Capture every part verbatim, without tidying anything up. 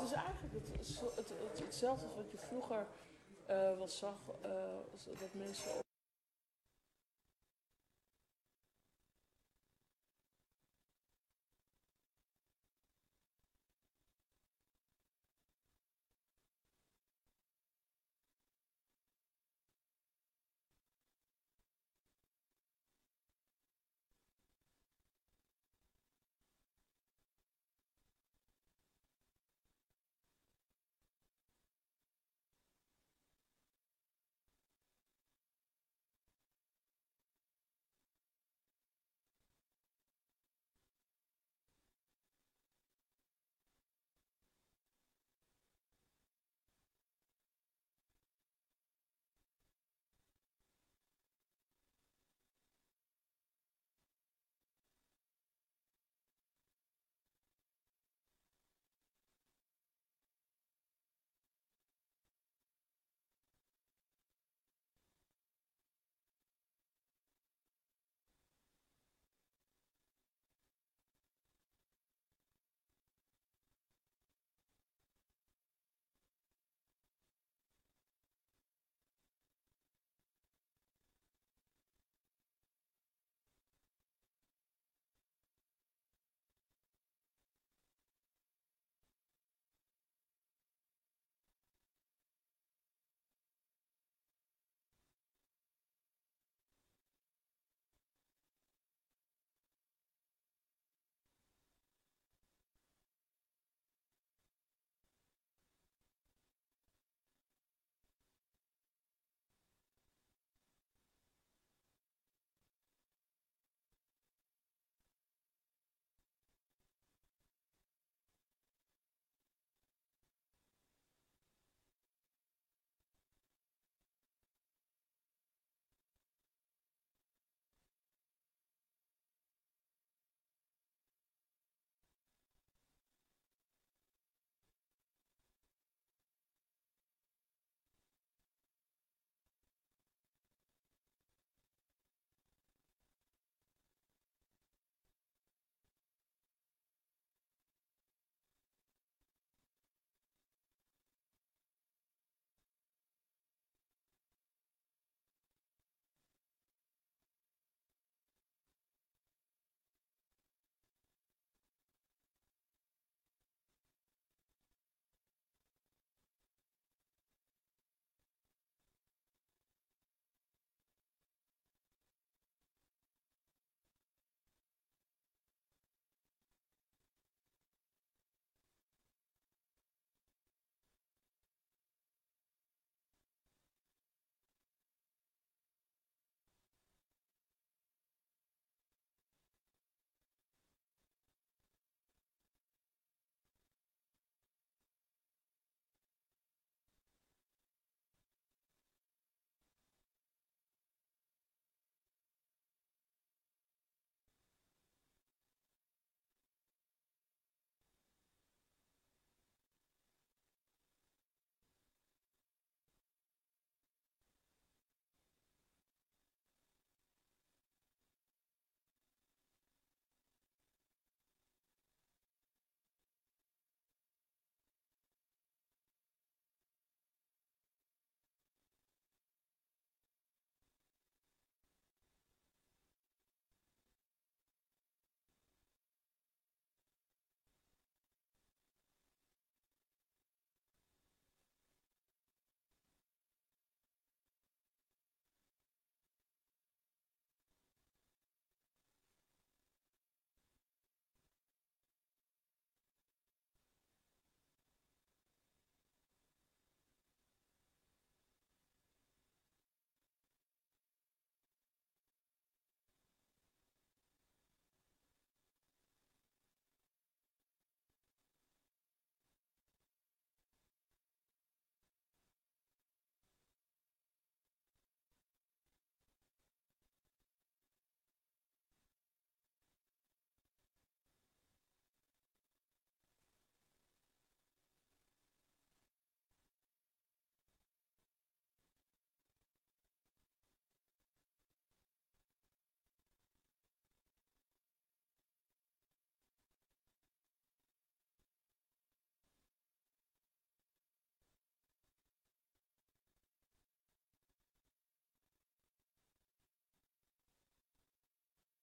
is eigenlijk het, het, het, het- hetzelfde als wat je vroeger eh wel zag, eh, dat mensen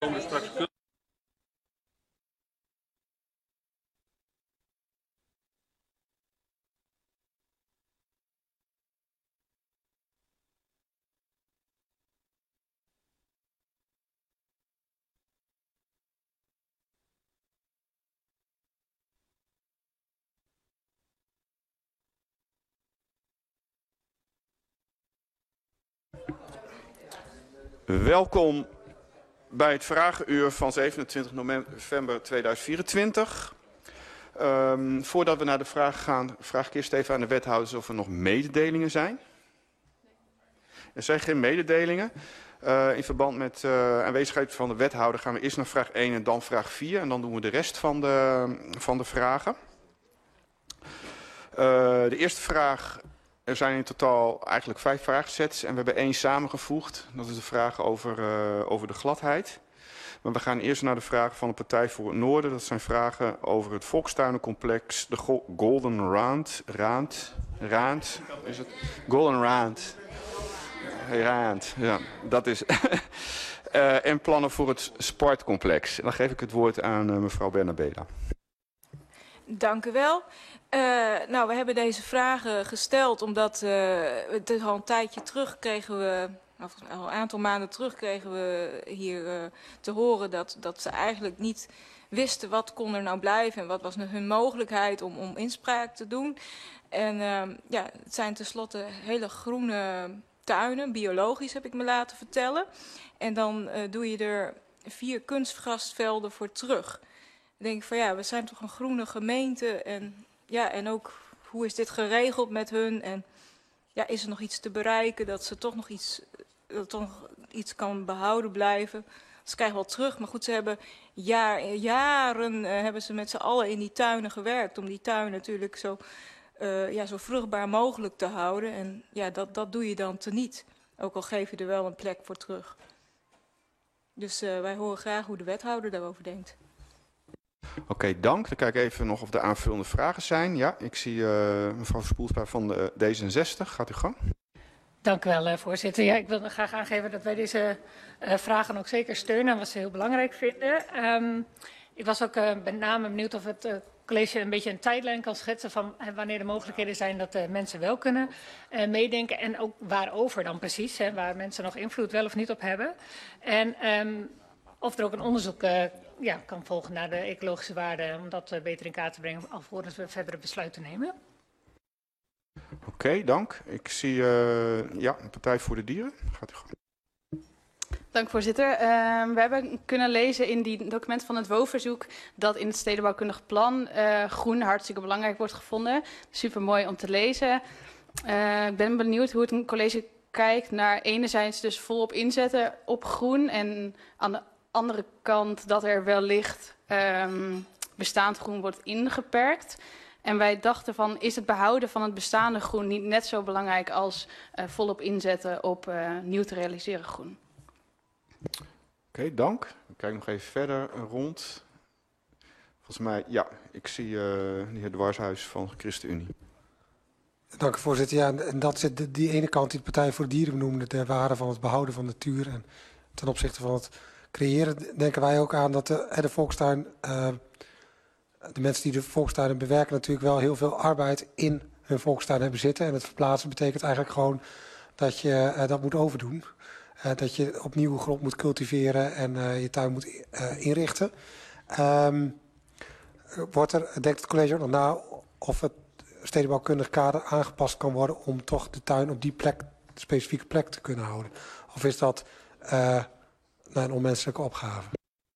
Komen er straks Welkom bij het vragenuur van zevenentwintig november tweeduizend vierentwintig. Um, voordat we naar de vraag gaan, vraag ik eerst even aan de wethouders of er nog mededelingen zijn. Er zijn geen mededelingen. Uh, in verband met uh, aanwezigheid van de wethouder gaan we eerst naar vraag één en dan vraag vier. En dan doen we de rest van de, van de vragen. Uh, de eerste vraag... Er zijn in totaal eigenlijk vijf vraagsets en we hebben één samengevoegd. Dat is de vraag over, uh, over de gladheid. Maar we gaan eerst naar de vragen van de Partij voor het Noorden. Dat zijn vragen over het Volkstuinencomplex, de Go Golden Rand. Rand? Rand? Is het? Golden Rand. Rand, ja, dat is. uh, en plannen voor het sportcomplex. En dan geef ik het woord aan uh, mevrouw Bernabela. Dank u wel. Uh, nou, we hebben deze vragen gesteld omdat uh, het is al een tijdje terug kregen we, of al een aantal maanden terug kregen we hier uh, te horen dat, dat ze eigenlijk niet wisten wat kon er nou blijven en wat was hun mogelijkheid om, om inspraak te doen. En uh, ja, het zijn tenslotte hele groene tuinen, biologisch heb ik me laten vertellen. En dan uh, doe je er vier kunstgrasvelden voor terug. Dan denk ik van ja, we zijn toch een groene gemeente en ja, en ook hoe is dit geregeld met hun en ja, is er nog iets te bereiken dat ze toch nog iets, dat toch nog iets kan behouden blijven. Ze krijgen wel terug, maar goed, ze hebben jaar, jaren uh, hebben ze met z'n allen in die tuinen gewerkt om die tuin natuurlijk zo, uh, ja, zo vruchtbaar mogelijk te houden en ja, dat, dat doe je dan teniet, ook al geef je er wel een plek voor terug. Dus uh, wij horen graag hoe de wethouder daarover denkt. Oké, okay, dank. Dan kijk ik even nog of er aanvullende vragen zijn. Ja, ik zie uh, mevrouw Spoelstra van de D zesenzestig. Gaat u gang. Dank u wel, uh, voorzitter. Ja, ik wil graag aangeven dat wij deze uh, vragen ook zeker steunen en wat ze heel belangrijk vinden. Um, ik was ook uh, met name benieuwd of het uh, college een beetje een tijdlijn kan schetsen van uh, wanneer er mogelijkheden zijn dat uh, mensen wel kunnen uh, meedenken en ook waarover dan precies, hè, waar mensen nog invloed wel of niet op hebben. En um, of er ook een onderzoek uh, ja, kan volgen naar de ecologische waarden om dat uh, beter in kaart te brengen alvorens we verdere besluiten nemen. Oké, okay, dank. Ik zie uh, ja, een Partij voor de Dieren. Gaat u gang. Dank voorzitter. Uh, we hebben kunnen lezen in die document van het W O V-verzoek dat in het stedenbouwkundig plan uh, groen hartstikke belangrijk wordt gevonden. Super mooi om te lezen. Uh, ik ben benieuwd hoe het college kijkt naar enerzijds dus volop inzetten op groen en aan de andere kant dat er wellicht um, bestaand groen wordt ingeperkt. En wij dachten van, is het behouden van het bestaande groen niet net zo belangrijk als uh, volop inzetten op uh, nieuw te realiseren groen? Oké, okay, dank. Ik kijk nog even verder rond. Volgens mij, ja, ik zie uh, de heer Dwarshuis van ChristenUnie. Dank u voorzitter. Ja, en dat zit de, die ene kant die de Partij voor de Dieren benoemde, de waarde van het behouden van de natuur. En ten opzichte van het creëren denken wij ook aan dat de, de volkstuin, uh, de mensen die de volkstuinen bewerken natuurlijk wel heel veel arbeid in hun volkstuin hebben zitten. En het verplaatsen betekent eigenlijk gewoon dat je uh, dat moet overdoen. Uh, dat je op nieuwe grond moet cultiveren en uh, je tuin moet uh, inrichten. Um, wordt er, denkt het college ook nog na of het stedenbouwkundig kader aangepast kan worden om toch de tuin op die plek, de specifieke plek te kunnen houden? Of is dat uh, een onmenselijke opgave?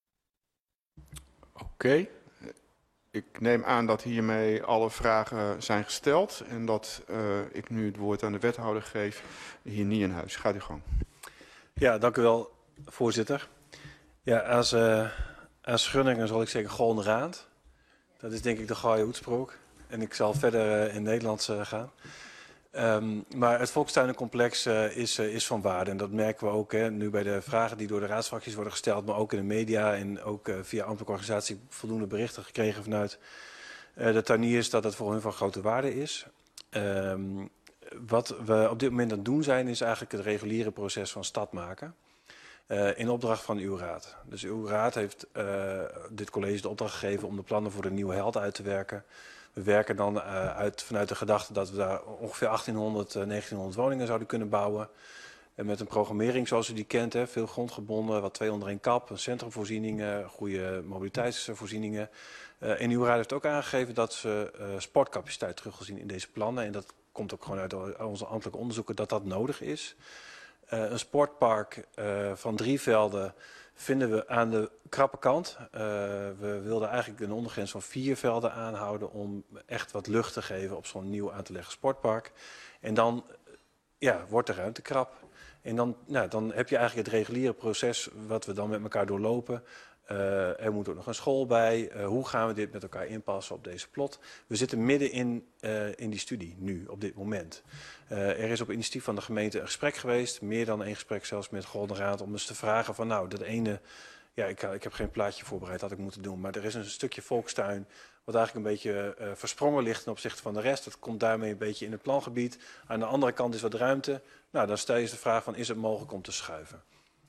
Oké. Okay. Ik neem aan dat hiermee alle vragen zijn gesteld en dat uh, ik nu het woord aan de wethouder geef. Hier niet in huis. Gaat u gang. Ja, dank u wel, voorzitter. Ja, als, uh, als Groningen zal ik zeggen Golden Raand. Dat is denk ik de goede uitspraak. En ik zal verder uh, in Nederlands uh, gaan. Um, maar het volkstuinencomplex uh, is, uh, is van waarde. En dat merken we ook hè, nu bij de vragen die door de raadsfracties worden gesteld. Maar ook in de media en ook uh, via ambtelijke organisatie voldoende berichten gekregen vanuit uh, de tuiniers dat het voor hun van grote waarde is. Um, wat we op dit moment aan het doen zijn is eigenlijk het reguliere proces van stad maken. uh, in opdracht van uw raad. Dus uw raad heeft uh, dit college de opdracht gegeven om de plannen voor de Nieuwe Held uit te werken. We werken dan uh, uit, vanuit de gedachte dat we daar ongeveer achttienhonderd, negentienhonderd woningen zouden kunnen bouwen. En met een programmering zoals u die kent, hè, veel grondgebonden, wat twee onder één kap, centrumvoorzieningen, goede mobiliteitsvoorzieningen. Uh, en uw raad heeft ook aangegeven dat ze uh, sportcapaciteit terug wil zien in deze plannen. En dat komt ook gewoon uit onze ambtelijke onderzoeken dat dat nodig is. Uh, een sportpark uh, van drie velden vinden we aan de krappe kant. Uh, we wilden eigenlijk een ondergrens van vier velden aanhouden om echt wat lucht te geven op zo'n nieuw aan te leggen sportpark. En dan ja, wordt de ruimte krap. En dan, nou, dan heb je eigenlijk het reguliere proces wat we dan met elkaar doorlopen. Uh, er moet ook nog een school bij. Uh, hoe gaan we dit met elkaar inpassen op deze plot? We zitten midden in, uh, in die studie nu, op dit moment. Uh, er is op initiatief van de gemeente een gesprek geweest. Meer dan één gesprek zelfs met Golden Raad. Om eens te vragen van nou, dat ene... Ja, ik, ik heb geen plaatje voorbereid, had ik moeten doen. Maar er is een stukje volkstuin wat eigenlijk een beetje uh, versprongen ligt ten opzichte van de rest. Dat komt daarmee een beetje in het plangebied. Aan de andere kant is wat ruimte. Nou, dan stel je de vraag van is het mogelijk om te schuiven?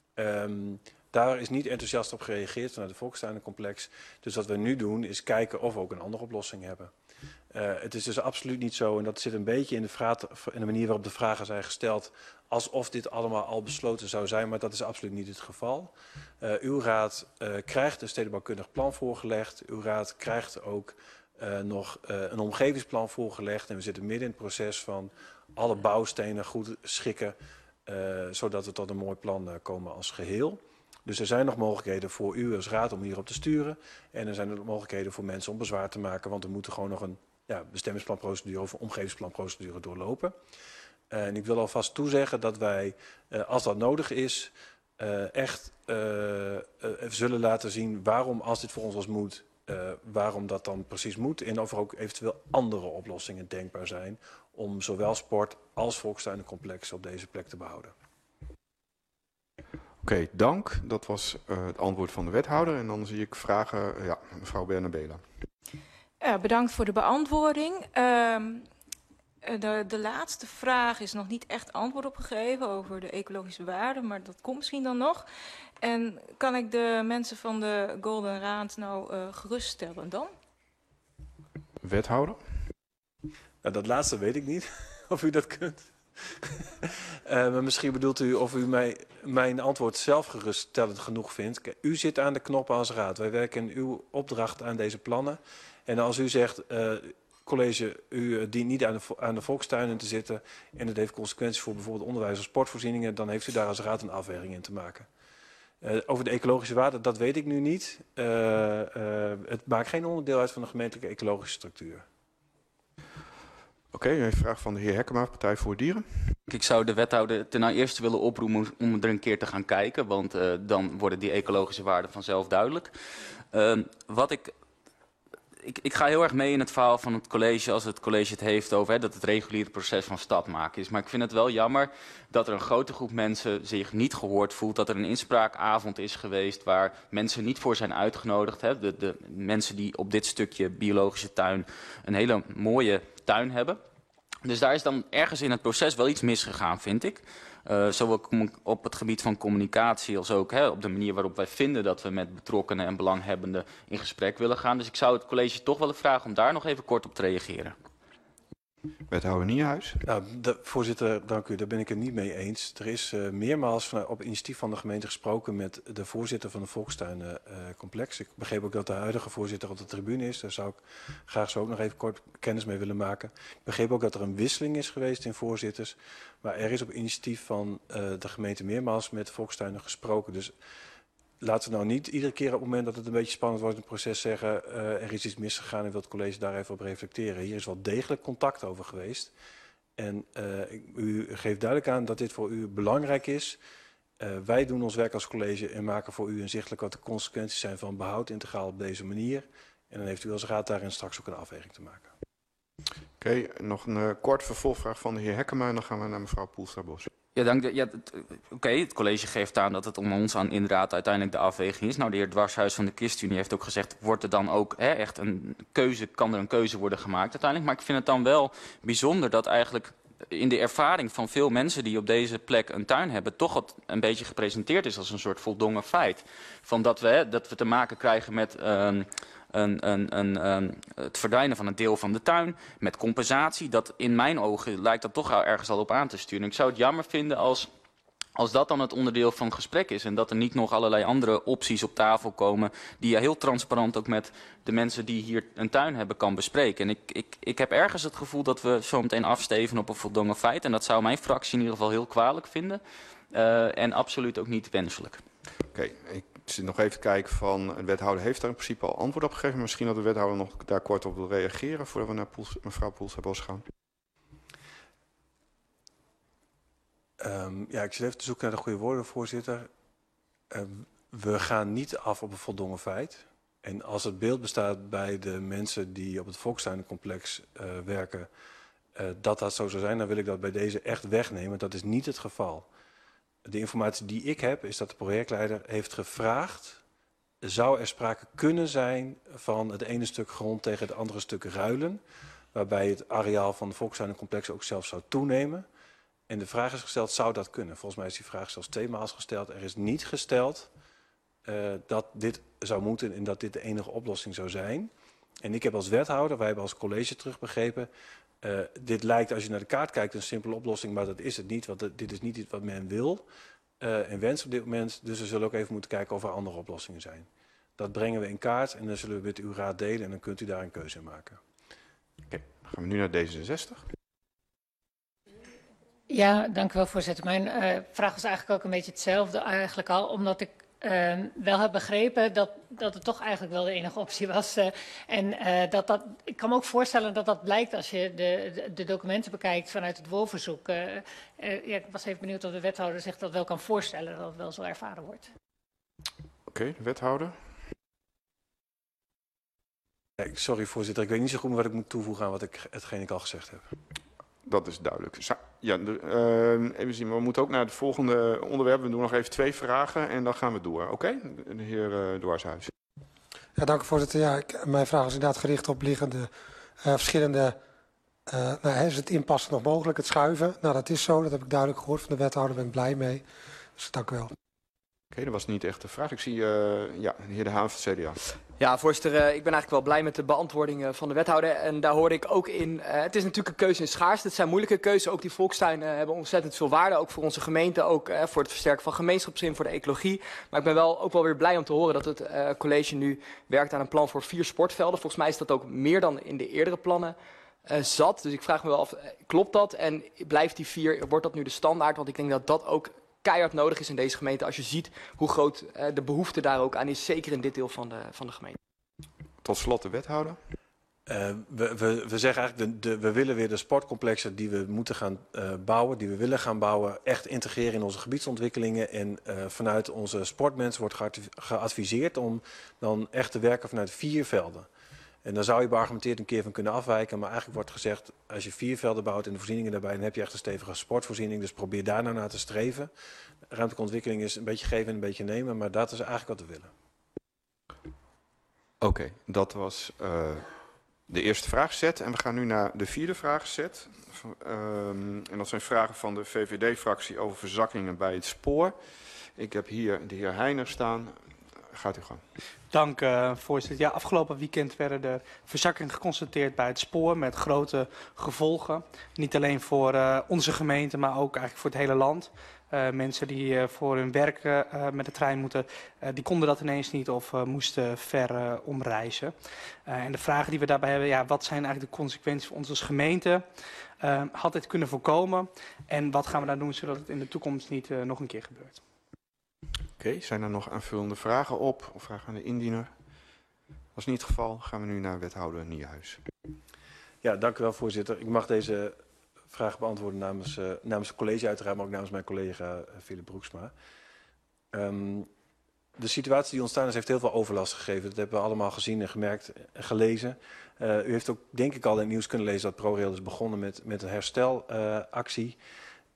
Um, Daar is niet enthousiast op gereageerd vanuit het volkstuinencomplex. Dus wat we nu doen is kijken of we ook een andere oplossing hebben. Uh, het is dus absoluut niet zo, en dat zit een beetje in de, vraag, in de manier waarop de vragen zijn gesteld, alsof dit allemaal al besloten zou zijn, maar dat is absoluut niet het geval. Uh, uw raad uh, krijgt een stedenbouwkundig plan voorgelegd. Uw raad krijgt ook uh, nog uh, een omgevingsplan voorgelegd. En we zitten midden in het proces van alle bouwstenen goed schikken, uh, zodat we tot een mooi plan uh, komen als geheel. Dus er zijn nog mogelijkheden voor u als raad om hierop te sturen. En er zijn nog mogelijkheden voor mensen om bezwaar te maken. Want we moeten gewoon nog een ja, bestemmingsplanprocedure of een omgevingsplanprocedure doorlopen. Uh, en ik wil alvast toezeggen dat wij, uh, als dat nodig is, uh, echt uh, uh, zullen laten zien waarom, als dit voor ons als moet, uh, waarom dat dan precies moet. En of er ook eventueel andere oplossingen denkbaar zijn om zowel sport als volkstuinencomplex op deze plek te behouden. Oké, okay, dank. Dat was uh, het antwoord van de wethouder. En dan zie ik vragen, uh, ja, mevrouw Bernabela. Ja, bedankt voor de beantwoording. Uh, de, de laatste vraag is nog niet echt antwoord op gegeven over de ecologische waarde, maar dat komt misschien dan nog. En kan ik de mensen van de Golden Raad nou uh, geruststellen dan? Wethouder? Nou, dat laatste weet ik niet, of u dat kunt. uh, maar misschien bedoelt u of u mij, mijn antwoord zelf geruststellend genoeg vindt. U zit aan de knoppen als raad. Wij werken in uw opdracht aan deze plannen. En als u zegt, uh, college, u dient niet aan de, aan de volkstuinen te zitten en het heeft consequenties voor bijvoorbeeld onderwijs of sportvoorzieningen, dan heeft u daar als raad een afweging in te maken. Uh, over de ecologische waarde, dat weet ik nu niet. Uh, uh, het maakt geen onderdeel uit van de gemeentelijke ecologische structuur. Oké, okay, een vraag van de heer Hekkema, Partij voor Dieren. Ik zou de wethouder ten eerste willen oproepen om er een keer te gaan kijken, want uh, dan worden die ecologische waarden vanzelf duidelijk. Uh, wat ik, ik, ik ga heel erg mee in het verhaal van het college als het college het heeft over hè, dat het reguliere proces van stad maken is. Maar ik vind het wel jammer dat er een grote groep mensen zich niet gehoord voelt, dat er een inspraakavond is geweest waar mensen niet voor zijn uitgenodigd. Hè. De, de mensen die op dit stukje biologische tuin een hele mooie tuin hebben. Dus daar is dan ergens in het proces wel iets misgegaan, vind ik. Uh, zowel op het gebied van communicatie als ook hè, op de manier waarop wij vinden dat we met betrokkenen en belanghebbenden in gesprek willen gaan. Dus ik zou het college toch willen vragen om daar nog even kort op te reageren. Wethouder Nierhuis. Nou, de, voorzitter, dank u. Daar ben ik het niet mee eens. Er is uh, meermaals van, op initiatief van de gemeente gesproken met de voorzitter van de Volkstuinencomplex. Uh, ik begreep ook dat de huidige voorzitter op de tribune is. Daar zou ik graag zo ook nog even kort kennis mee willen maken. Ik begreep ook dat er een wisseling is geweest in voorzitters. Maar er is op initiatief van uh, de gemeente meermaals met Volkstuinen gesproken. Dus laten we nou niet iedere keer op het moment dat het een beetje spannend wordt in het proces zeggen, uh, er is iets misgegaan en wil het college daar even op reflecteren. Hier is wel degelijk contact over geweest. En uh, u geeft duidelijk aan dat dit voor u belangrijk is. Uh, wij doen ons werk als college en maken voor u inzichtelijk wat de consequenties zijn van behoud integraal op deze manier. En dan heeft u als raad daarin straks ook een afweging te maken. Oké, okay, nog een uh, kort vervolgvraag van de heer Hekkema en dan gaan we naar mevrouw Poelstra-Bos. Ja, dank. Ja, Oké, okay, het college geeft aan dat het om ons aan inderdaad uiteindelijk de afweging is. Nou, de heer Dwarshuis van de ChristenUnie heeft ook gezegd, wordt er dan ook hè, echt een keuze, kan er een keuze worden gemaakt uiteindelijk. Maar ik vind het dan wel bijzonder dat eigenlijk in de ervaring van veel mensen die op deze plek een tuin hebben, toch het een beetje gepresenteerd is als een soort voldongen feit. Van dat, we, hè, dat we te maken krijgen met um, een, een, een, um, het verdwijnen van een deel van de tuin, met compensatie. Dat in mijn ogen lijkt dat toch ergens al op aan te sturen. Ik zou het jammer vinden als... Als dat dan het onderdeel van het gesprek is en dat er niet nog allerlei andere opties op tafel komen die je heel transparant ook met de mensen die hier een tuin hebben kan bespreken. En ik, ik, ik heb ergens het gevoel dat we zo meteen afsteven op een voldongen feit. En dat zou mijn fractie in ieder geval heel kwalijk vinden uh, en absoluut ook niet wenselijk. Oké, okay, ik zit nog even kijken van de wethouder heeft daar in principe al antwoord op gegeven. Misschien dat de wethouder nog daar kort op wil reageren voordat we naar Poels, mevrouw Poels-Bos gaan. Um, ja, ik zit even te zoeken naar de goede woorden, voorzitter. Uh, we gaan niet af op een voldongen feit. En als het beeld bestaat bij de mensen die op het Volkstuinencomplex uh, werken, uh, dat dat zo zou zijn, dan wil ik dat bij deze echt wegnemen. Dat is niet het geval. De informatie die ik heb is dat de projectleider heeft gevraagd, zou er sprake kunnen zijn van het ene stuk grond tegen het andere stuk ruilen, waarbij het areaal van het Volkstuinencomplex ook zelfs zou toenemen. En de vraag is gesteld, zou dat kunnen? Volgens mij is die vraag zelfs tweemaal gesteld. Er is niet gesteld uh, dat dit zou moeten en dat dit de enige oplossing zou zijn. En ik heb als wethouder, wij hebben als college terugbegrepen, uh, dit lijkt als je naar de kaart kijkt een simpele oplossing, maar dat is het niet, want dit is niet iets wat men wil uh, en wenst op dit moment. Dus we zullen ook even moeten kijken of er andere oplossingen zijn. Dat brengen we in kaart en dan zullen we met uw raad delen en dan kunt u daar een keuze in maken. Oké, okay, dan gaan we nu naar D zesenzestig. Ja, dank u wel, voorzitter. Mijn uh, vraag was eigenlijk ook een beetje hetzelfde eigenlijk al, omdat ik uh, wel heb begrepen dat, dat het toch eigenlijk wel de enige optie was. Uh, en uh, dat dat, ik kan me ook voorstellen dat dat blijkt als je de, de, de documenten bekijkt vanuit het WOL-verzoek. Uh, uh, ja, ik was even benieuwd of de wethouder zich dat wel kan voorstellen, dat het wel zo ervaren wordt. Oké, okay, de wethouder. Sorry voorzitter, ik weet niet zo goed wat ik moet toevoegen aan wat ik, hetgeen ik al gezegd heb. Dat is duidelijk. Ja, de, uh, even zien, we moeten ook naar het volgende onderwerp. We doen nog even twee vragen en dan gaan we door. Oké, okay? De heer uh, Dwarshuis. Ja, dank u voorzitter. Ja, ik, mijn vraag is inderdaad gericht op liggende uh, verschillende... Uh, nou, is het inpassen nog mogelijk, het schuiven? Nou, dat is zo, dat heb ik duidelijk gehoord van de wethouder, daar ben ik blij mee. Dus dank u wel. Oké, okay, dat was niet echt de vraag. Ik zie uh, ja, de heer De Haan van het C D A. Ja, voorzitter, uh, ik ben eigenlijk wel blij met de beantwoording uh, van de wethouder. En daar hoorde ik ook in, uh, het is natuurlijk een keuze in schaarste. Het zijn moeilijke keuzes. Ook die volkstuinen uh, hebben ontzettend veel waarde. Ook voor onze gemeente, ook uh, voor het versterken van gemeenschapszin, voor de ecologie. Maar ik ben wel ook wel weer blij om te horen dat het uh, college nu werkt aan een plan voor vier sportvelden. Volgens mij is dat ook meer dan in de eerdere plannen uh, zat. Dus ik vraag me wel af, uh, klopt dat? En blijft die vier, wordt dat nu de standaard? Want ik denk dat dat ook keihard nodig is in deze gemeente, als je ziet hoe groot uh, de behoefte daar ook aan is, zeker in dit deel van de, van de gemeente. Tot slot de wethouder. Uh, we, we, we zeggen eigenlijk, de, de, we willen weer de sportcomplexen die we moeten gaan uh, bouwen, die we willen gaan bouwen, echt integreren in onze gebiedsontwikkelingen. En uh, vanuit onze sportmensen wordt geadviseerd om dan echt te werken vanuit vier velden. En daar zou je beargumenteerd een keer van kunnen afwijken, maar eigenlijk wordt gezegd, als je vier velden bouwt en de voorzieningen daarbij, dan heb je echt een stevige sportvoorziening. Dus probeer daar nou naar te streven. Ruimtelijke ontwikkeling is een beetje geven en een beetje nemen, maar dat is eigenlijk wat we willen. Oké, okay, dat was uh, de eerste vraagset. En we gaan nu naar de vierde vraagset. Um, en dat zijn vragen van de V V D-fractie over verzakkingen bij het spoor. Ik heb hier de heer Heijner staan. Gaat u gang. Dank, uh, voorzitter. Ja, afgelopen weekend werden er verzakkingen geconstateerd bij het spoor met grote gevolgen. Niet alleen voor uh, onze gemeente, maar ook eigenlijk voor het hele land. Uh, mensen die uh, voor hun werk uh, met de trein moeten, uh, die konden dat ineens niet of uh, moesten ver uh, omreizen. Uh, en de vragen die we daarbij hebben, ja, wat zijn eigenlijk de consequenties voor ons als gemeente? Uh, had dit kunnen voorkomen? En wat gaan we daar doen zodat het in de toekomst niet uh, nog een keer gebeurt? Oké, okay, zijn er nog aanvullende vragen op of vragen aan de indiener? Als niet het geval, gaan we nu naar wethouder Niehuis. Ja, dank u wel, voorzitter. Ik mag deze vraag beantwoorden namens, uh, namens het college uiteraard, maar ook namens mijn collega uh, Philip Broeksma. Um, de situatie die ontstaan is, heeft heel veel overlast gegeven. Dat hebben we allemaal gezien en gemerkt en gelezen. Uh, u heeft ook, denk ik, al in het nieuws kunnen lezen dat ProRail is begonnen met, met een herstelactie.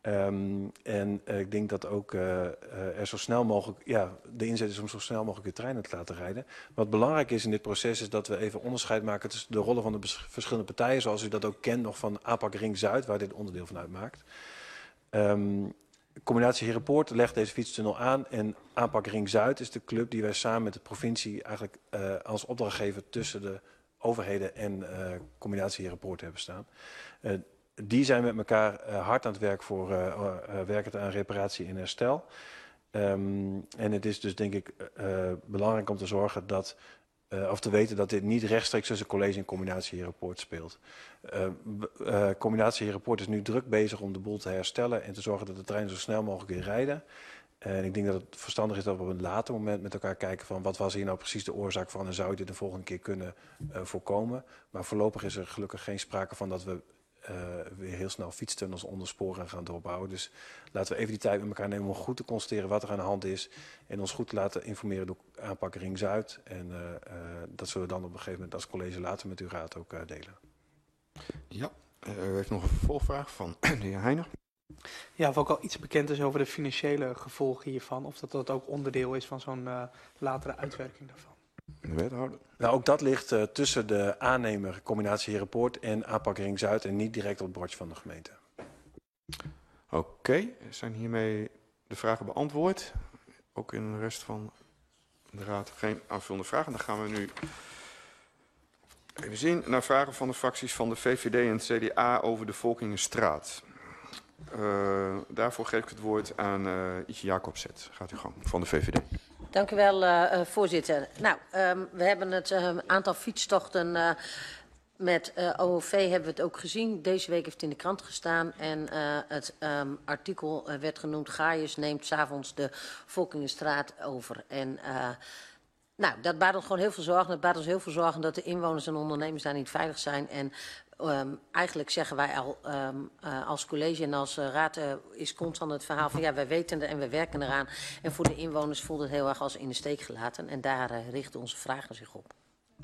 Um, en uh, ik denk dat ook uh, uh, er zo snel mogelijk, ja, de inzet is om zo snel mogelijk de treinen te laten rijden. Wat belangrijk is in dit proces is dat we even onderscheid maken tussen de rollen van de verschillende partijen, zoals u dat ook kent nog van aanpak Ring Zuid, waar dit onderdeel van uitmaakt. Um, Combinatie Herenpoort legt deze fietstunnel aan en aanpak Ring Zuid is de club die wij samen met de provincie eigenlijk uh, als opdrachtgever tussen de overheden en uh, Combinatie Herenpoort hebben staan. Uh, Die zijn met elkaar uh, hard aan het werk voor uh, uh, werken aan reparatie en herstel. Um, en het is dus denk ik uh, belangrijk om te zorgen dat, uh, of te weten dat dit niet rechtstreeks tussen college en combinatieherenpoort speelt. Uh, uh, combinatieherenpoort is nu druk bezig om de boel te herstellen en te zorgen dat de treinen zo snel mogelijk weer rijden. En ik denk dat het verstandig is dat we op een later moment met elkaar kijken van wat was hier nou precies de oorzaak van en zou je dit de volgende keer kunnen uh, voorkomen. Maar voorlopig is er gelukkig geen sprake van dat we Uh, weer heel snel fietstunnels onder sporen gaan doorbouwen. Dus laten we even die tijd met elkaar nemen om goed te constateren wat er aan de hand is. En ons goed te laten informeren door aanpak Ring Zuid. En uh, uh, dat zullen we dan op een gegeven moment als college later met uw raad ook uh, delen. Ja, uh, u heeft nog een vervolgvraag van de heer Heijner. Ja, of ook al iets bekend is over de financiële gevolgen hiervan. Of dat dat ook onderdeel is van zo'n uh, latere uitwerking daarvan. De wethouder. Nou, ook dat ligt uh, tussen de aannemer Combinatie Herenpoort en aanpak Ring Zuid en niet direct op het bordje van de gemeente. Oké, okay. Zijn hiermee de vragen beantwoord? Ook in de rest van de raad geen aanvullende vragen. Dan gaan we nu even zien naar vragen van de fracties van de V V D en het C D A over de Volkingenstraat. Uh, daarvoor geef ik het woord aan uh, Ietje Jacobset. Gaat u gang, van de V V D. Dank u wel, uh, voorzitter. Nou, um, we hebben het uh, aantal fietstochten uh, met uh, O O V hebben we het ook gezien. Deze week heeft het in de krant gestaan en uh, het um, artikel uh, werd genoemd Gaius neemt 's avonds de Volkingenstraat over. En uh, nou, dat baart ons gewoon heel veel zorgen. Het baart ons heel veel zorgen dat de inwoners en ondernemers daar niet veilig zijn. En Um, eigenlijk zeggen wij al um, uh, als college en als uh, raad uh, is constant het verhaal van ja, wij weten het en we werken eraan. En voor de inwoners voelt het heel erg als in de steek gelaten. En daar uh, richten onze vragen zich op.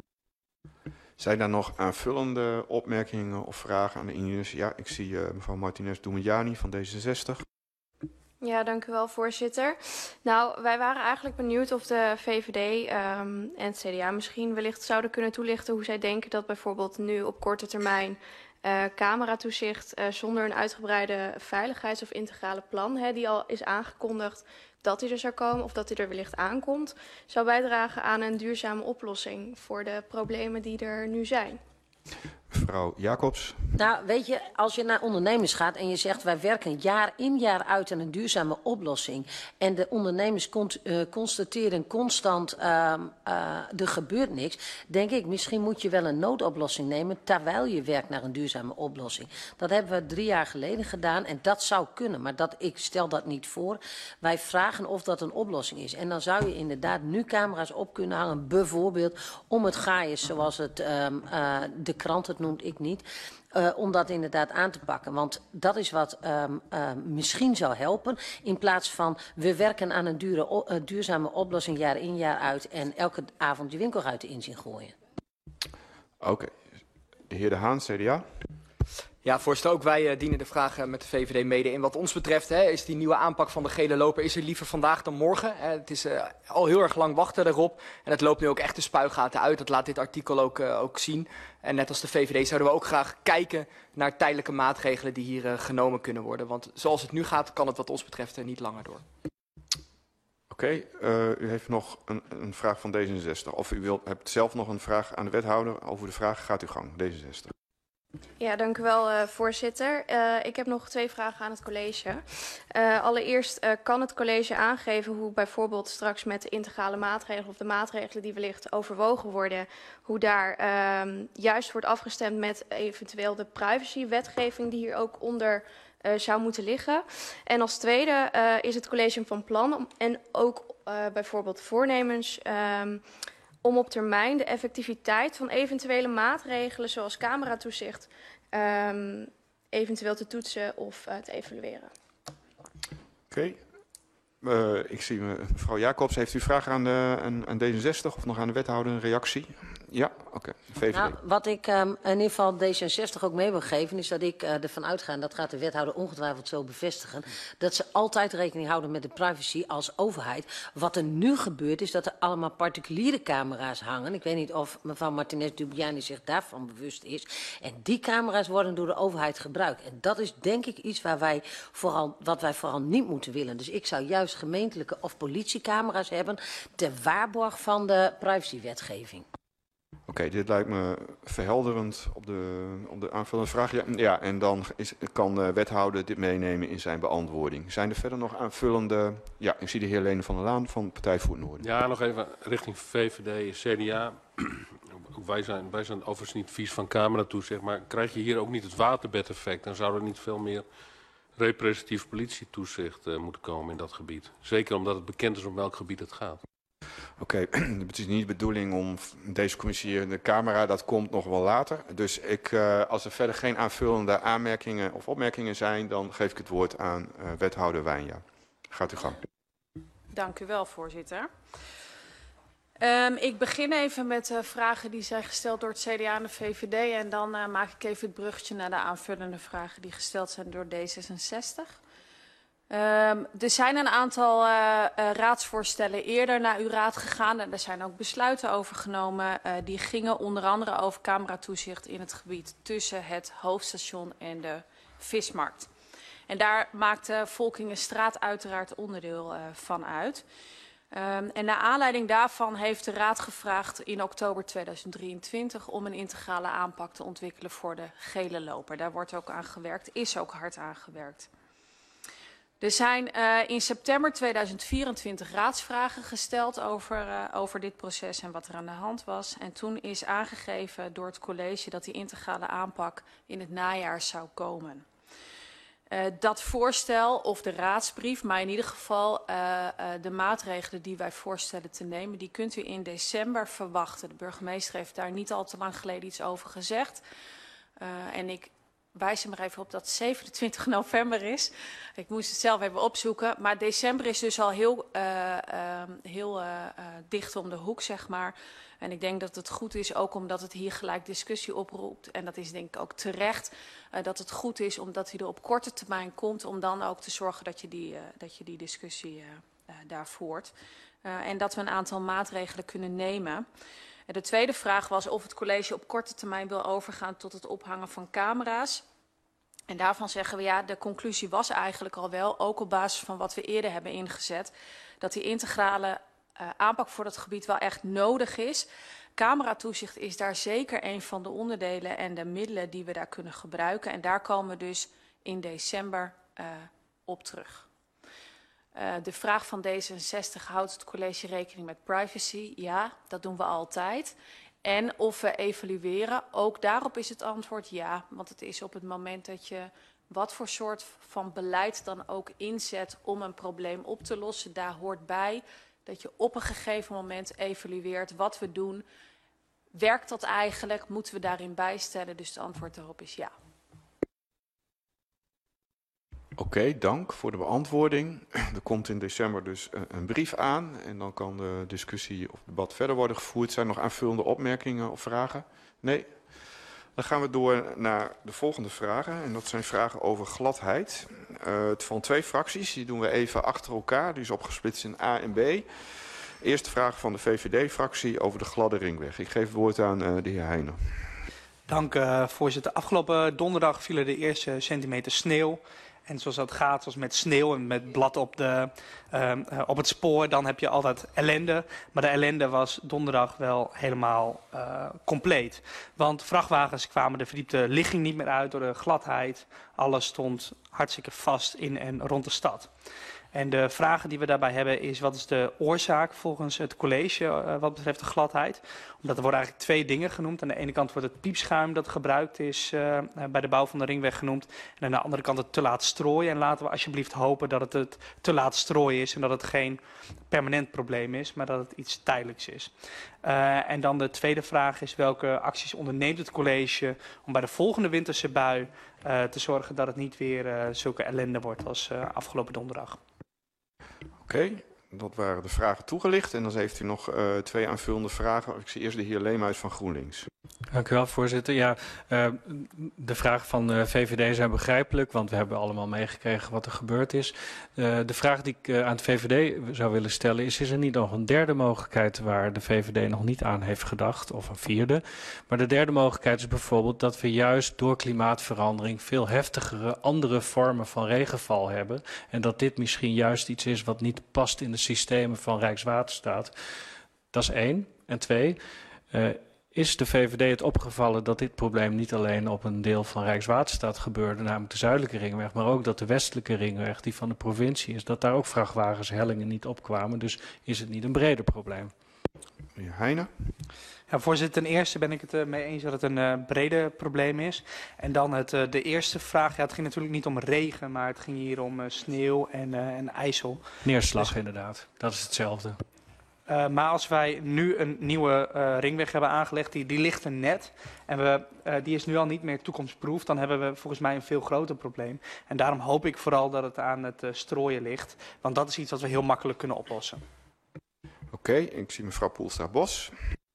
Zijn daar nog aanvullende opmerkingen of vragen aan de ingenieurs? Ja, ik zie uh, mevrouw Martinez Doemedjani van D zesenzestig. Ja, dank u wel, voorzitter. Nou, wij waren eigenlijk benieuwd of de V V D um, en het C D A misschien wellicht zouden kunnen toelichten hoe zij denken dat bijvoorbeeld nu op korte termijn uh, cameratoezicht uh, zonder een uitgebreide veiligheids- of integrale plan, hè, die al is aangekondigd dat die er zou komen of dat die er wellicht aankomt, zou bijdragen aan een duurzame oplossing voor de problemen die er nu zijn. Mevrouw Jacobs. Nou, weet je, als je naar ondernemers gaat en je zegt wij werken jaar in jaar uit aan een duurzame oplossing en de ondernemers cont, uh, constateren constant uh, uh, er gebeurt niks, denk ik misschien moet je wel een noodoplossing nemen terwijl je werkt naar een duurzame oplossing. Dat hebben we drie jaar geleden gedaan en dat zou kunnen, maar dat, ik stel dat niet voor. Wij vragen of dat een oplossing is en dan zou je inderdaad nu camera's op kunnen hangen, bijvoorbeeld om het Gaius, zoals het um, uh, de krant het noemt, ik niet, uh, om dat inderdaad aan te pakken. Want dat is wat um, uh, misschien zou helpen, in plaats van we werken aan een dure, uh, duurzame oplossing jaar in jaar uit en elke avond je winkelruiten in zien gooien. Oké. Okay. De heer De Haan, C D A. Ja, voorzitter, ook wij uh, dienen de vraag met de V V D mede in. Wat ons betreft hè, is die nieuwe aanpak van de gele loper is er liever vandaag dan morgen. Hè. Het is uh, al heel erg lang wachten erop en het loopt nu ook echt de spuigaten uit. Dat laat dit artikel ook, uh, ook zien. En net als de V V D zouden we ook graag kijken naar tijdelijke maatregelen die hier uh, genomen kunnen worden. Want zoals het nu gaat, kan het wat ons betreft uh, niet langer door. Oké, okay, uh, u heeft nog een, een vraag van D zesenzestig. Of u wilt, hebt zelf nog een vraag aan de wethouder over de vraag. Gaat u gang, D zesenzestig. Ja, dank u wel, uh, voorzitter. Uh, ik heb nog twee vragen aan het college. Uh, allereerst, uh, kan het college aangeven hoe bijvoorbeeld straks met de integrale maatregelen of de maatregelen die wellicht overwogen worden, hoe daar uh, juist wordt afgestemd met eventueel de privacywetgeving die hier ook onder uh, zou moeten liggen. En als tweede uh, is het college van plan om, en ook uh, bijvoorbeeld voornemens Um, om op termijn de effectiviteit van eventuele maatregelen zoals cameratoezicht um, eventueel te toetsen of uh, te evalueren. Oké. Okay. Uh, ik zie mevrouw Jacobs. Heeft u vragen aan, de, aan, aan D zesenzestig of nog aan de wethouder een reactie? Ja, oké. Okay. V V D. Nou, wat ik um, in ieder geval D zesenzestig ook mee wil geven, is dat ik uh, ervan uitga, en dat gaat de wethouder ongetwijfeld zo bevestigen, dat ze altijd rekening houden met de privacy als overheid. Wat er nu gebeurt, is dat er allemaal particuliere camera's hangen. Ik weet niet of mevrouw Martinez-Dubiani zich daarvan bewust is. En die camera's worden door de overheid gebruikt. En dat is denk ik iets waar wij vooral, wat wij vooral niet moeten willen. Dus ik zou juist gemeentelijke of politiecamera's hebben ter waarborg van de privacywetgeving. Oké, okay, dit lijkt me verhelderend op de, op de aanvullende vraag. Ja, ja, en dan is, kan de wethouder dit meenemen in zijn beantwoording. Zijn er verder nog aanvullende... Ja, ik zie de heer Lene van der Laan van Partij voor het Noorden. Ja, nog even richting V V D, C D A. Wij zijn, wij zijn overigens niet vies van cameratoezicht, maar krijg je hier ook niet het waterbedeffect? Dan zou er niet veel meer representatief politietoezicht uh, moeten komen in dat gebied. Zeker omdat het bekend is om welk gebied het gaat. Oké, okay. Het is niet de bedoeling om deze commissie, de camera, dat komt nog wel later. Dus ik, uh, als er verder geen aanvullende aanmerkingen of opmerkingen zijn, dan geef ik het woord aan uh, wethouder Wijnja. Gaat u gang. Dank u wel, voorzitter. Um, ik begin even met uh, vragen die zijn gesteld door het C D A en de V V D. En dan uh, maak ik even het bruggetje naar de aanvullende vragen die gesteld zijn door D zesenzestig. Um, er zijn een aantal uh, uh, raadsvoorstellen eerder naar uw raad gegaan. En er zijn ook besluiten over genomen. Uh, die gingen onder andere over cameratoezicht in het gebied tussen het hoofdstation en de vismarkt. En daar maakte Volkingenstraat uiteraard onderdeel uh, van uit. Um, en naar aanleiding daarvan heeft de Raad gevraagd in oktober tweeduizend drieëntwintig om een integrale aanpak te ontwikkelen voor de gele loper. Daar wordt ook aan gewerkt, is ook hard aan gewerkt. Er zijn uh, in september tweeduizend vierentwintig raadsvragen gesteld over, uh, over dit proces en wat er aan de hand was. En toen is aangegeven door het college dat die integrale aanpak in het najaar zou komen. Uh, dat voorstel of de raadsbrief, maar in ieder geval uh, uh, de maatregelen die wij voorstellen te nemen, die kunt u in december verwachten. De burgemeester heeft daar niet al te lang geleden iets over gezegd. Uh, en ik wijs er maar even op dat het zevenentwintig november is. Ik moest het zelf even opzoeken. Maar december is dus al heel, uh, uh, heel uh, uh, dicht om de hoek, zeg maar. En ik denk dat het goed is, ook omdat het hier gelijk discussie oproept. En dat is denk ik ook terecht. Uh, dat het goed is omdat hij er op korte termijn komt. Om dan ook te zorgen dat je die, uh, dat je die discussie uh, uh, daar voert. Uh, en dat we een aantal maatregelen kunnen nemen. De tweede vraag was of het college op korte termijn wil overgaan tot het ophangen van camera's. En daarvan zeggen we ja, de conclusie was eigenlijk al wel, ook op basis van wat we eerder hebben ingezet, dat die integrale uh, aanpak voor dat gebied wel echt nodig is. Cameratoezicht is daar zeker een van de onderdelen en de middelen die we daar kunnen gebruiken. En daar komen we dus in december uh, op terug. Uh, de vraag van D zesenzestig, houdt het college rekening met privacy? Ja, dat doen we altijd. En of we evalueren, ook daarop is het antwoord ja. Want het is op het moment dat je wat voor soort van beleid dan ook inzet om een probleem op te lossen. Daar hoort bij dat je op een gegeven moment evalueert wat we doen. Werkt dat eigenlijk? Moeten we daarin bijstellen? Dus het antwoord daarop is ja. Oké, okay, dank voor de beantwoording. Er komt in december dus een, een brief aan en dan kan de discussie of debat verder worden gevoerd. Zijn er nog aanvullende opmerkingen of vragen? Nee? Dan gaan we door naar de volgende vragen en dat zijn vragen over gladheid. Uh, het van twee fracties, die doen we even achter elkaar, die is opgesplitst in A en B. Eerste vraag van de V V D-fractie over de gladde ringweg. Ik geef het woord aan uh, de heer Heijnen. Dank uh, voorzitter. Afgelopen donderdag vielen de eerste centimeter sneeuw. En zoals dat gaat, zoals met sneeuw en met blad op, de, uh, uh, op het spoor, dan heb je altijd ellende. Maar de ellende was donderdag wel helemaal uh, compleet. Want vrachtwagens kwamen de verdiepte ligging niet meer uit door de gladheid. Alles stond hartstikke vast in en rond de stad. En de vragen die we daarbij hebben is, wat is de oorzaak volgens het college uh, wat betreft de gladheid? Omdat er worden eigenlijk twee dingen genoemd. Aan de ene kant wordt het piepschuim dat gebruikt is uh, bij de bouw van de ringweg genoemd. En aan de andere kant het te laat strooien. En laten we alsjeblieft hopen dat het het te laat strooien is en dat het geen permanent probleem is, maar dat het iets tijdelijks is. Uh, en dan de tweede vraag is, welke acties onderneemt het college om bij de volgende winterse bui uh, te zorgen dat het niet weer uh, zulke ellende wordt als uh, afgelopen donderdag? Oké, okay, dat waren de vragen toegelicht. En dan heeft u nog uh, twee aanvullende vragen. Ik zie eerst de heer Leemhuis van GroenLinks. Dank u wel, voorzitter. Ja, uh, de vragen van de V V D zijn begrijpelijk, want we hebben allemaal meegekregen wat er gebeurd is. Uh, de vraag die ik uh, aan de V V D zou willen stellen is, is er niet nog een derde mogelijkheid waar de V V D nog niet aan heeft gedacht, of een vierde? Maar de derde mogelijkheid is bijvoorbeeld dat we juist door klimaatverandering veel heftigere andere vormen van regenval hebben. En dat dit misschien juist iets is wat niet past in de systemen van Rijkswaterstaat. Dat is één. En twee, uh, is de V V D het opgevallen dat dit probleem niet alleen op een deel van Rijkswaterstaat gebeurde, namelijk de zuidelijke ringweg, maar ook dat de westelijke ringweg, die van de provincie is, dat daar ook vrachtwagens hellingen niet opkwamen. Dus is het niet een breder probleem? Meneer Heijnen. Ja, voorzitter, ten eerste ben ik het uh, mee eens dat het een uh, breder probleem is. En dan het, uh, de eerste vraag, ja, het ging natuurlijk niet om regen, maar het ging hier om uh, sneeuw en, uh, en ijzel. Neerslag dus, inderdaad, dat is hetzelfde. Uh, maar als wij nu een nieuwe uh, ringweg hebben aangelegd, die, die ligt er net, en we, uh, die is nu al niet meer toekomstproof, dan hebben we volgens mij een veel groter probleem. En daarom hoop ik vooral dat het aan het uh, strooien ligt, want dat is iets wat we heel makkelijk kunnen oplossen. Oké, okay, ik zie mevrouw Poelstra-Bos.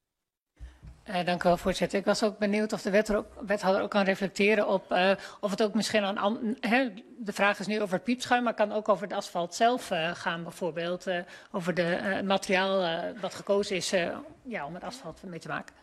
Uh, dank u wel, voorzitter. Ik was ook benieuwd of de wethouder ook kan reflecteren op uh, of het ook misschien aan... He, de vraag is nu over het piepschuim, maar kan ook over het asfalt zelf uh, gaan bijvoorbeeld. Uh, over de uh, materiaal uh, wat gekozen is uh, ja, om het asfalt mee te maken.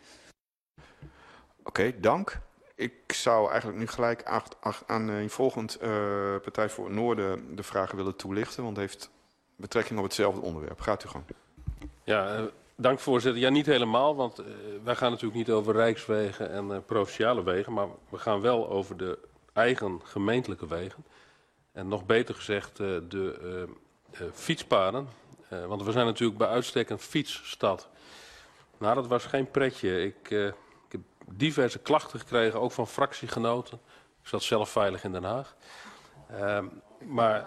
Oké, okay, dank. Ik zou eigenlijk nu gelijk acht, acht, aan een volgend uh, Partij voor het Noorden de vragen willen toelichten, want het heeft betrekking op hetzelfde onderwerp. Gaat u gang. Ja, uh, dank voorzitter. Ja, niet helemaal, want uh, wij gaan natuurlijk niet over rijkswegen en uh, provinciale wegen, maar we gaan wel over de eigen gemeentelijke wegen. En nog beter gezegd uh, de uh, uh, fietspaden, uh, want we zijn natuurlijk bij uitstek een fietsstad. Nou, dat was geen pretje. Ik, uh, ik heb diverse klachten gekregen, ook van fractiegenoten. Ik zat zelf veilig in Den Haag. Uh, maar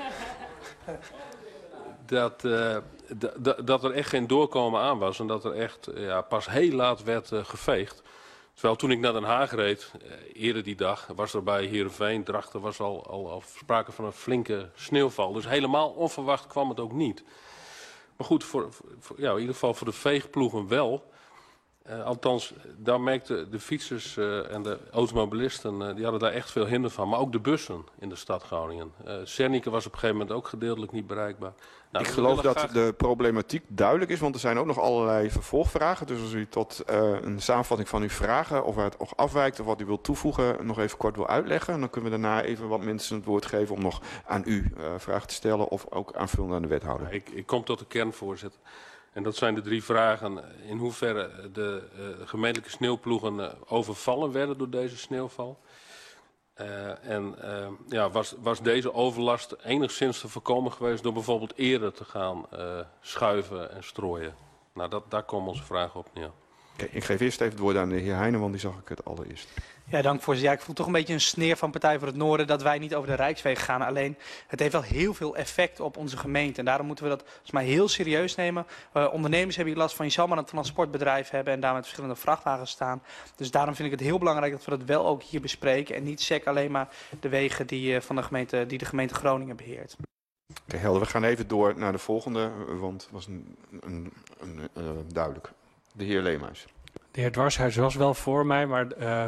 dat, uh, dat er echt geen doorkomen aan was en dat er echt uh, ja, pas heel laat werd uh, geveegd. Terwijl toen ik naar Den Haag reed, uh, eerder die dag, was er bij Heerenveen, Drachten, was al, al, al sprake van een flinke sneeuwval. Dus helemaal onverwacht kwam het ook niet. Maar goed, voor, voor, ja, in ieder geval voor de veegploegen wel. Uh, althans, daar merkten de fietsers uh, en de automobilisten, uh, die hadden daar echt veel hinder van. Maar ook de bussen in de stad Groningen. Uh, Zernike was op een gegeven moment ook gedeeltelijk niet bereikbaar. Nou, ik geloof dat graag... de problematiek duidelijk is, want er zijn ook nog allerlei vervolgvragen. Dus als u tot uh, een samenvatting van uw vragen, of waar het nog afwijkt of wat u wilt toevoegen, nog even kort wil uitleggen. Dan kunnen we daarna even wat mensen het woord geven om nog aan u uh, vragen te stellen of ook aanvullend aan de wethouder. Ja, ik, ik kom tot de kern, voorzitter. En dat zijn de drie vragen. In hoeverre de uh, gemeentelijke sneeuwploegen uh, overvallen werden door deze sneeuwval. Uh, en uh, ja, was, was deze overlast enigszins te voorkomen geweest door bijvoorbeeld eerder te gaan uh, schuiven en strooien? Nou, dat, daar komen onze vragen op neer. Okay, ik geef eerst even het woord aan de heer Heijnen, want die zag ik het allereerst. Ja, dank voorzitter. Ja, ik voel toch een beetje een sneer van Partij voor het Noorden dat wij niet over de Rijkswegen gaan. Alleen, het heeft wel heel veel effect op onze gemeente. En daarom moeten we dat volgens mij heel serieus nemen. Uh, ondernemers hebben hier last van. Je zal maar een transportbedrijf hebben en daar met verschillende vrachtwagens staan. Dus daarom vind ik het heel belangrijk dat we dat wel ook hier bespreken. En niet sec alleen maar de wegen die, uh, van de, gemeente, die de gemeente Groningen beheert. Oké, okay, helder. We gaan even door naar de volgende, want het was een, een, een, uh, duidelijk. De heer Leemhuis. De heer Dwarshuis was wel voor mij, maar uh,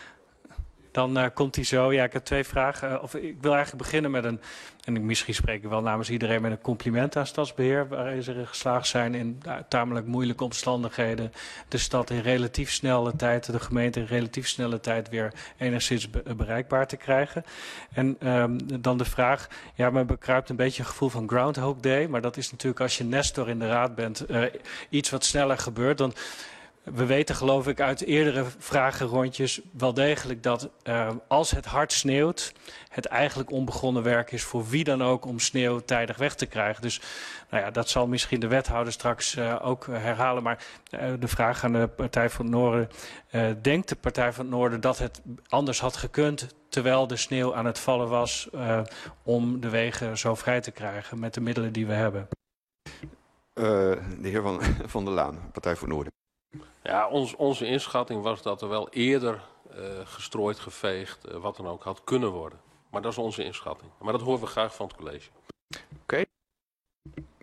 dan uh, komt hij zo. Ja, ik heb twee vragen. Uh, of, ik wil eigenlijk beginnen met een, en misschien spreek ik wel namens iedereen, met een compliment aan Stadsbeheer, waarin ze geslaagd zijn in uh, tamelijk moeilijke omstandigheden de stad in relatief snelle tijd, de gemeente in relatief snelle tijd weer enigszins be bereikbaar te krijgen. En um, dan de vraag, ja, men bekruipt een beetje een gevoel van Groundhog Day, maar dat is natuurlijk als je Nestor in de raad bent, uh, iets wat sneller gebeurt dan. We weten, geloof ik, uit eerdere vragenrondjes wel degelijk dat uh, als het hard sneeuwt, het eigenlijk onbegonnen werk is voor wie dan ook om sneeuw tijdig weg te krijgen. Dus nou ja, dat zal misschien de wethouder straks uh, ook herhalen. Maar uh, de vraag aan de Partij van het Noorden, uh, denkt de Partij van het Noorden dat het anders had gekund terwijl de sneeuw aan het vallen was uh, om de wegen zo vrij te krijgen met de middelen die we hebben? Uh, de heer Van, van der Laan, Partij voor het Noorden. Ja, ons, onze inschatting was dat er wel eerder uh, gestrooid, geveegd, uh, wat dan ook had kunnen worden. Maar dat is onze inschatting. Maar dat horen we graag van het college. Oké. Okay.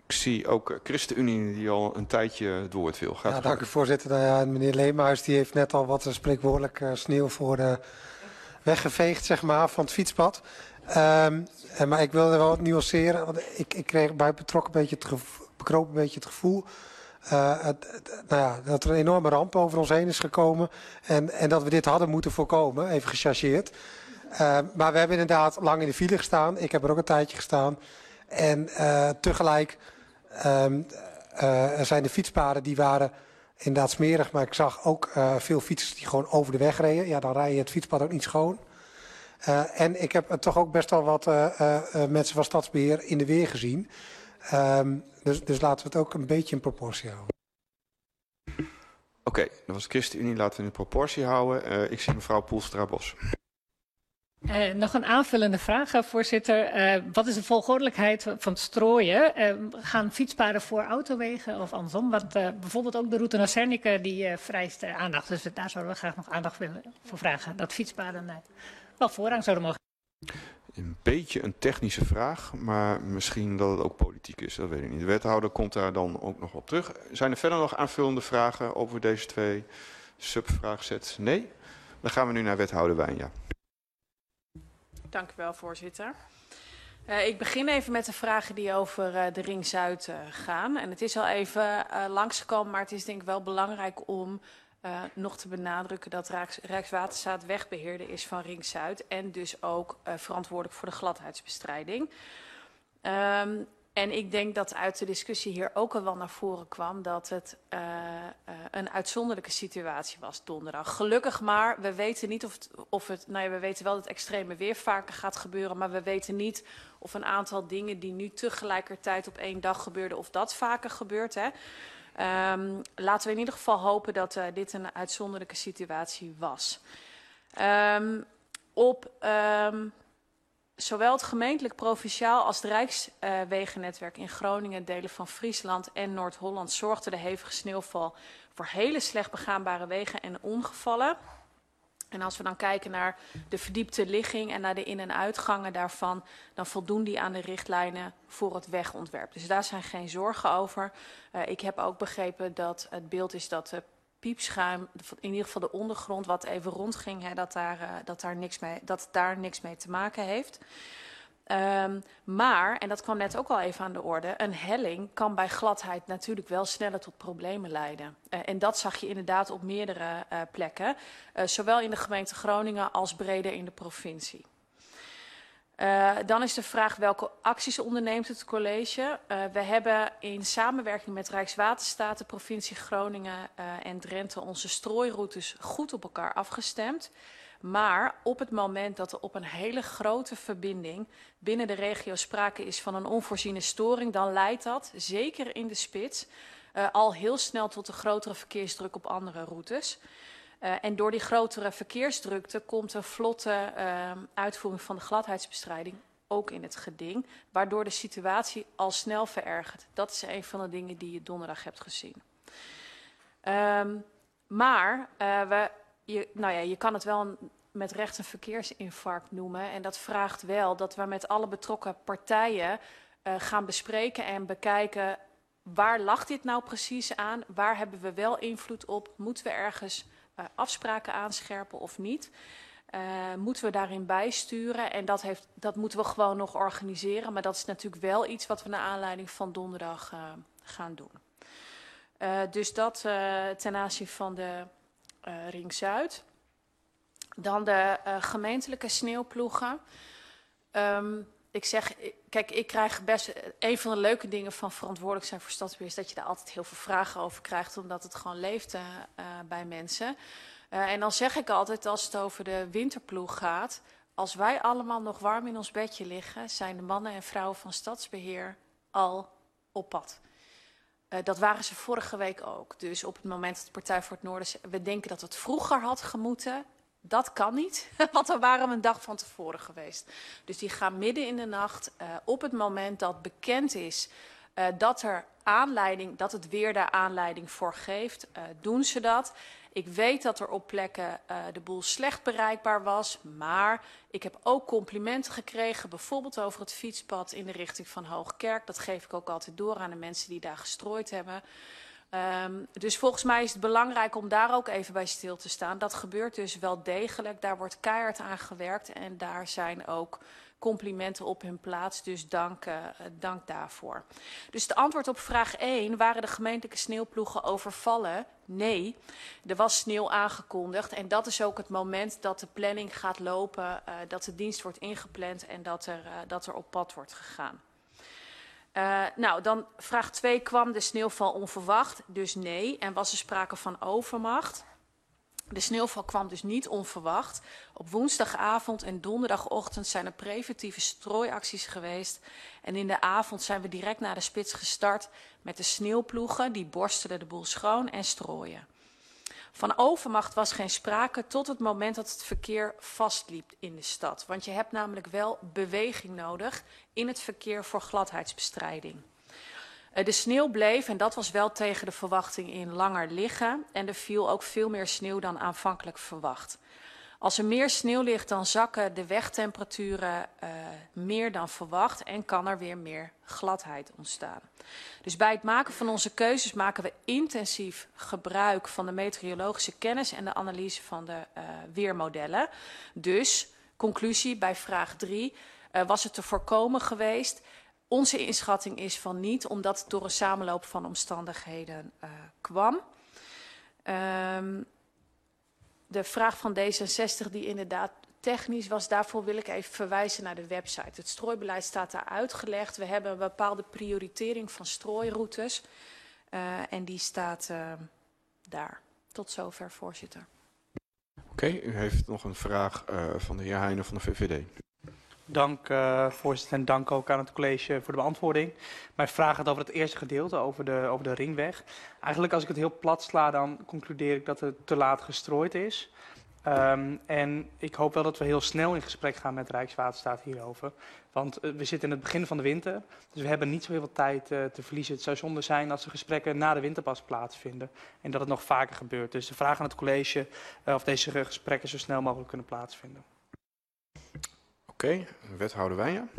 Ik zie ook ChristenUnie die al een tijdje het woord wil. Gaat ja, dank u voorzitter. Nou ja, meneer Leemhuis die heeft net al wat uh, spreekwoordelijk uh, sneeuw voor uh, weggeveegd, zeg maar, van het fietspad. Um, uh, maar ik wilde wel wat nuanceren. Want ik, ik kreeg bij betrokken een beetje het gevoel, bekroop een beetje het gevoel uh, het, het, nou ja, dat er een enorme ramp over ons heen is gekomen. En, en dat we dit hadden moeten voorkomen, even gechargeerd. Uh, maar we hebben inderdaad lang in de file gestaan. Ik heb er ook een tijdje gestaan. En uh, tegelijk um, uh, er zijn de fietspaden die waren inderdaad smerig. Maar ik zag ook uh, veel fietsers die gewoon over de weg reden. Ja, dan rij je het fietspad ook niet schoon. Uh, en ik heb uh, toch ook best wel wat uh, uh, mensen van Stadsbeheer in de weer gezien. Um, dus, dus laten we het ook een beetje in proportie houden. Oké, okay, dat was ChristenUnie. Laten we in proportie houden. Uh, ik zie mevrouw Poelstra-Bos. Uh, nog een aanvullende vraag, uh, voorzitter. Uh, wat is de volgordelijkheid van het strooien? Uh, gaan fietspaden voor autowegen of andersom? Want uh, bijvoorbeeld ook de route naar Zernike die uh, vereist uh, aandacht. Dus daar zouden we graag nog aandacht willen voor vragen. Dat fietspaden uh, wel voorrang zouden mogen. Een beetje een technische vraag, maar misschien dat het ook politiek is. Dat weet ik niet. De wethouder komt daar dan ook nog op terug. Zijn er verder nog aanvullende vragen over deze twee subvraagsets? Nee? Dan gaan we nu naar wethouder Wijnja. Dank u wel, voorzitter. Uh, ik begin even met de vragen die over uh, de Ring Zuid uh, gaan. En het is al even uh, langsgekomen, maar het is denk ik wel belangrijk om uh, nog te benadrukken dat Rijks, Rijkswaterstaat wegbeheerder is van Ring Zuid en dus ook uh, verantwoordelijk voor de gladheidsbestrijding. Um, En ik denk dat uit de discussie hier ook al wel naar voren kwam dat het uh, uh, een uitzonderlijke situatie was donderdag. Gelukkig maar, we weten niet of het, of het, nou ja, we weten wel dat extreme weer vaker gaat gebeuren, maar we weten niet of een aantal dingen die nu tegelijkertijd op één dag gebeurden, of dat vaker gebeurt. Hè. Um, laten we in ieder geval hopen dat uh, dit een uitzonderlijke situatie was. Um, op... Um, Zowel het gemeentelijk, provinciaal als het Rijkswegennetwerk uh, in Groningen, delen van Friesland en Noord-Holland zorgde de hevige sneeuwval voor hele slecht begaanbare wegen en ongevallen. En als we dan kijken naar de verdiepte ligging en naar de in- en uitgangen daarvan, dan voldoen die aan de richtlijnen voor het wegontwerp. Dus daar zijn geen zorgen over. Uh, ik heb ook begrepen dat het beeld is dat de piepschuim, in ieder geval de ondergrond wat even rondging, hè, dat, daar, uh, dat, daar niks mee, dat daar niks mee te maken heeft. Um, maar, en dat kwam net ook al even aan de orde, een helling kan bij gladheid natuurlijk wel sneller tot problemen leiden. Uh, en dat zag je inderdaad op meerdere uh, plekken, uh, zowel in de gemeente Groningen als breder in de provincie. Uh, dan is de vraag welke acties onderneemt het college. Uh, we hebben in samenwerking met Rijkswaterstaat, de provincie Groningen uh, en Drenthe onze strooiroutes goed op elkaar afgestemd. Maar op het moment dat er op een hele grote verbinding binnen de regio sprake is van een onvoorziene storing, dan leidt dat, zeker in de spits, uh, al heel snel tot een grotere verkeersdruk op andere routes. Uh, en door die grotere verkeersdrukte komt een vlotte uh, uitvoering van de gladheidsbestrijding ook in het geding, waardoor de situatie al snel verergert. Dat is een van de dingen die je donderdag hebt gezien. Um, maar uh, we, je, nou ja, je kan het wel een, met recht een verkeersinfarct noemen. En dat vraagt wel dat we met alle betrokken partijen uh, gaan bespreken en bekijken waar lag dit nou precies aan? Waar hebben we wel invloed op? Moeten we ergens uh, afspraken aanscherpen of niet? Uh, moeten we daarin bijsturen? En dat, heeft, dat moeten we gewoon nog organiseren. Maar dat is natuurlijk wel iets wat we naar aanleiding van donderdag uh, gaan doen. Uh, dus dat uh, ten aanzien van de uh, Ring Zuid. Dan de uh, gemeentelijke sneeuwploegen. Um, ik zeg, kijk, ik krijg best... Een van de leuke dingen van verantwoordelijk zijn voor stadsbeheer is dat je daar altijd heel veel vragen over krijgt, omdat het gewoon leeft uh, uh, bij mensen. Uh, en dan zeg ik altijd, als het over de winterploeg gaat, als wij allemaal nog warm in ons bedje liggen, zijn de mannen en vrouwen van stadsbeheer al op pad. Uh, dat waren ze vorige week ook. Dus op het moment dat de Partij voor het Noorden, we denken dat het vroeger had gemoeten. Dat kan niet, want dan waren we een dag van tevoren geweest. Dus die gaan midden in de nacht, uh, op het moment dat bekend is Uh, dat er aanleiding, dat het weer daar aanleiding voor geeft, uh, doen ze dat. Ik weet dat er op plekken uh, de boel slecht bereikbaar was, maar ik heb ook complimenten gekregen, bijvoorbeeld over het fietspad in de richting van Hoogkerk. Dat geef ik ook altijd door aan de mensen die daar gestrooid hebben. Um, dus volgens mij is het belangrijk om daar ook even bij stil te staan. Dat gebeurt dus wel degelijk, daar wordt keihard aan gewerkt en daar zijn ook complimenten op hun plaats, dus dank, uh, dank daarvoor. Dus de antwoord op vraag één, waren de gemeentelijke sneeuwploegen overvallen? Nee, er was sneeuw aangekondigd en dat is ook het moment dat de planning gaat lopen, uh, dat de dienst wordt ingepland en dat er, uh, dat er op pad wordt gegaan. Uh, nou, dan vraag twee, kwam de sneeuwval onverwacht? Dus nee, en was er sprake van overmacht? De sneeuwval kwam dus niet onverwacht. Op woensdagavond en donderdagochtend zijn er preventieve strooiacties geweest. En in de avond zijn we direct na de spits gestart met de sneeuwploegen. Die borstelen de boel schoon en strooien. Van overmacht was geen sprake tot het moment dat het verkeer vastliep in de stad. Want je hebt namelijk wel beweging nodig in het verkeer voor gladheidsbestrijding. De sneeuw bleef, en dat was wel tegen de verwachting in, langer liggen. En er viel ook veel meer sneeuw dan aanvankelijk verwacht. Als er meer sneeuw ligt, dan zakken de wegtemperaturen uh, meer dan verwacht en kan er weer meer gladheid ontstaan. Dus bij het maken van onze keuzes maken we intensief gebruik van de meteorologische kennis en de analyse van de uh, weermodellen. Dus, conclusie bij vraag drie, uh, was het te voorkomen geweest? Onze inschatting is van niet, omdat het door een samenloop van omstandigheden uh, kwam. Um, de vraag van D zesenzestig, die inderdaad technisch was, daarvoor wil ik even verwijzen naar de website. Het strooibeleid staat daar uitgelegd. We hebben een bepaalde prioritering van strooiroutes uh, en die staat uh, daar. Tot zover, voorzitter. Oké, okay, u heeft nog een vraag uh, van de heer Heijnen van de V V D. Dank, uh, voorzitter, en dank ook aan het college voor de beantwoording. Mijn vraag gaat over het eerste gedeelte, over de, over de ringweg. Eigenlijk, als ik het heel plat sla, dan concludeer ik dat het te laat gestrooid is. Um, en ik hoop wel dat we heel snel in gesprek gaan met Rijkswaterstaat hierover. Want uh, we zitten in het begin van de winter, dus we hebben niet zo heel veel tijd uh, te verliezen. Het zou zonde zijn als de gesprekken na de winter pas plaatsvinden en dat het nog vaker gebeurt. Dus de vraag aan het college uh, of deze gesprekken zo snel mogelijk kunnen plaatsvinden. Oké, okay, wethouder Wijnen.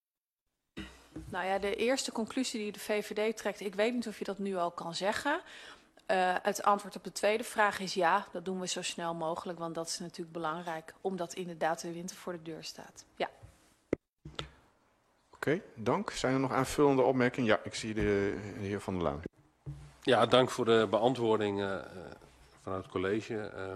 Nou ja, de eerste conclusie die de V V D trekt, ik weet niet of je dat nu al kan zeggen. Uh, het antwoord op de tweede vraag is ja, dat doen we zo snel mogelijk, want dat is natuurlijk belangrijk, omdat inderdaad de winter voor de deur staat. Ja. Oké, okay, dank. Zijn er nog aanvullende opmerkingen? Ja, ik zie de, de heer Van der Laan. Ja, dank voor de beantwoording uh, vanuit het college. Uh,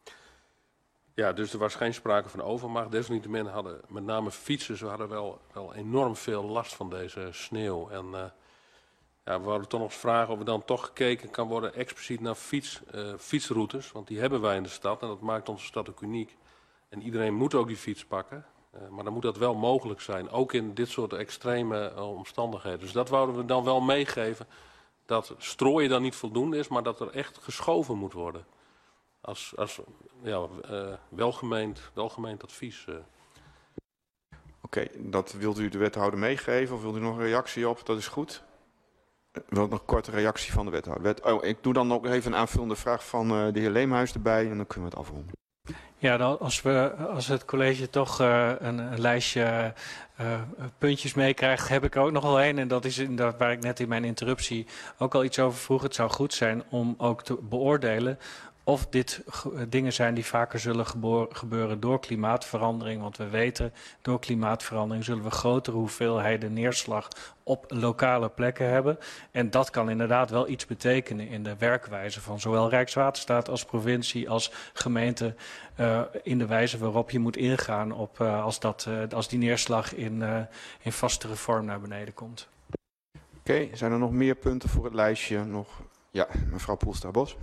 Ja, dus er was geen sprake van overmacht. Desalniettemin hadden met name fietsers we hadden wel, wel enorm veel last van deze sneeuw. En uh, ja, we hadden toch nog eens vragen of er dan toch gekeken kan worden expliciet naar fiets, uh, fietsroutes. Want die hebben wij in de stad en dat maakt onze stad ook uniek. En iedereen moet ook die fiets pakken. Uh, maar dan moet dat wel mogelijk zijn, ook in dit soort extreme uh, omstandigheden. Dus dat wouden we dan wel meegeven, dat strooien dan niet voldoende is, maar dat er echt geschoven moet worden. Als, als ja, uh, welgemeend, welgemeend advies. Uh. Oké, okay, dat wilt u de wethouder meegeven of wilt u nog een reactie op? Dat is goed. Ik wil nog een korte reactie van de wethouder. Wet, oh, ik doe dan ook even een aanvullende vraag van uh, de heer Leemhuis erbij en dan kunnen we het afronden. Ja, dan als, we, als het college toch uh, een, een lijstje uh, puntjes meekrijgt, heb ik er ook nog wel een. En dat is inderdaad waar ik net in mijn interruptie ook al iets over vroeg. Het zou goed zijn om ook te beoordelen of dit dingen zijn die vaker zullen gebeuren door klimaatverandering. Want we weten, door klimaatverandering zullen we grotere hoeveelheden neerslag op lokale plekken hebben. En dat kan inderdaad wel iets betekenen in de werkwijze van zowel Rijkswaterstaat als provincie als gemeente. Uh, in de wijze waarop je moet ingaan op, uh, als, dat, uh, als die neerslag in, uh, in vastere vorm naar beneden komt. Oké, okay, zijn er nog meer punten voor het lijstje? Nog? Ja, mevrouw Poelstra-Bos.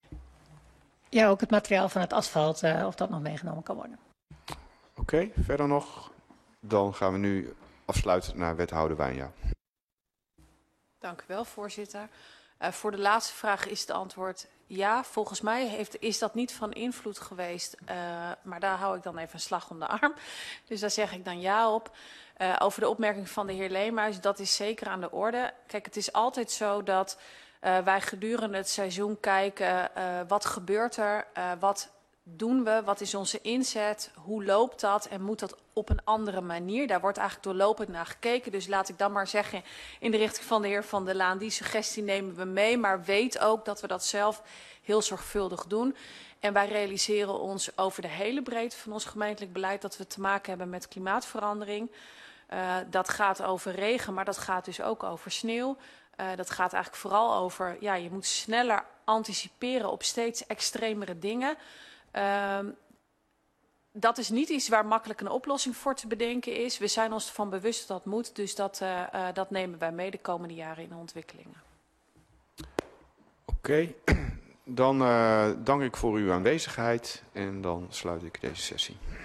Ja, ook het materiaal van het asfalt, uh, of dat nog meegenomen kan worden. Oké, okay, verder nog. Dan gaan we nu afsluiten naar wethouder Wijnja. Dank u wel, voorzitter. Uh, voor de laatste vraag is het antwoord Ja, volgens mij heeft, is dat niet van invloed geweest. Uh, maar daar hou ik dan even een slag om de arm. Dus daar zeg ik dan ja op. Uh, over de opmerking van de heer Leemhuis, dat is zeker aan de orde. Kijk, het is altijd zo dat uh, wij gedurende het seizoen kijken, uh, wat gebeurt er, uh, wat doen we, wat is onze inzet, hoe loopt dat en moet dat op een andere manier? Daar wordt eigenlijk doorlopend naar gekeken. Dus laat ik dan maar zeggen in de richting van de heer Van der Laan, die suggestie nemen we mee, maar weet ook dat we dat zelf heel zorgvuldig doen. En wij realiseren ons over de hele breedte van ons gemeentelijk beleid dat we te maken hebben met klimaatverandering. Uh, dat gaat over regen, maar dat gaat dus ook over sneeuw. Uh, dat gaat eigenlijk vooral over, ja, je moet sneller anticiperen op steeds extremere dingen. Uh, dat is niet iets waar makkelijk een oplossing voor te bedenken is. We zijn ons ervan bewust dat dat moet, dus dat, uh, uh, dat nemen wij mee de komende jaren in de ontwikkelingen. Oké, okay. Dan uh, dank ik voor uw aanwezigheid en dan sluit ik deze sessie.